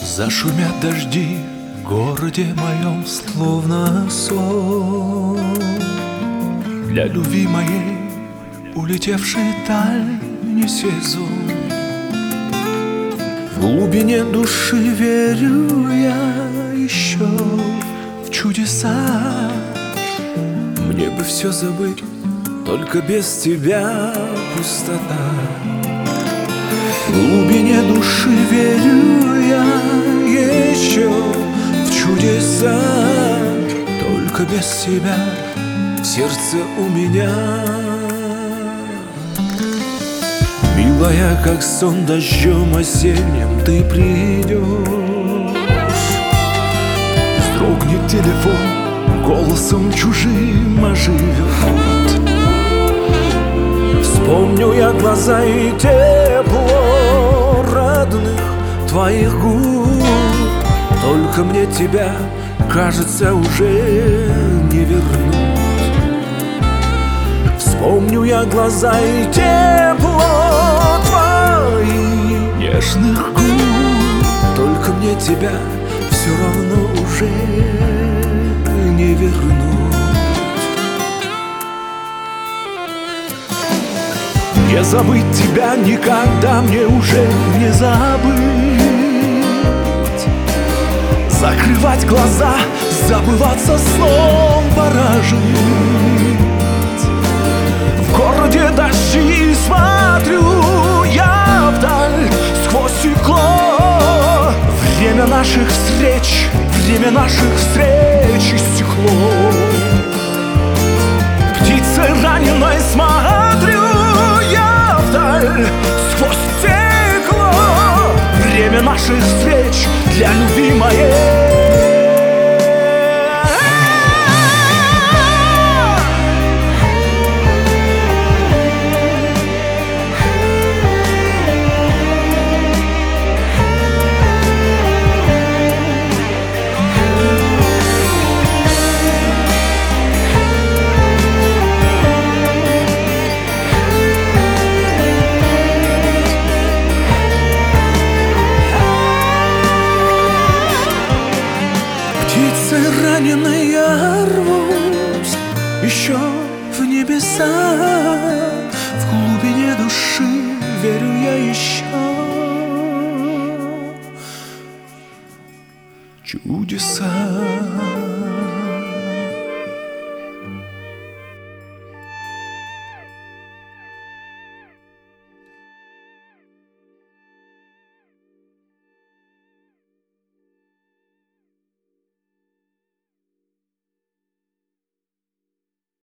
Зашумят дожди в городе моем, словно сон. Для любви моей, улетевшей даль, не сезон. В глубине души верю я еще в чудеса. Мне бы все забыть, только без тебя пустота. В глубине души верю я еще в чудеса. Только без тебя в сердце у меня. Милая, как сон дождем осенним ты придешь. Вздрогнет телефон, голосом чужим оживет. Вспомню я глаза и тепло родных твоих губ. Только мне тебя, кажется, уже не вернуть. Вспомню я глаза и тепло твоих нежных губ. Только мне тебя все равно уже не вернуть. Не забыть тебя никогда мне уже не забыть. Закрывать глаза, забываться сном пора жить. В городе дожди смотрю я вдаль сквозь стекло. Время наших встреч истекло. Птицей раненой смотрю я вдаль сквозь стекло. Время наших встреч для любви моей. Птицей раненой я рвусь еще в небеса. В глубине души верю я еще чудеса.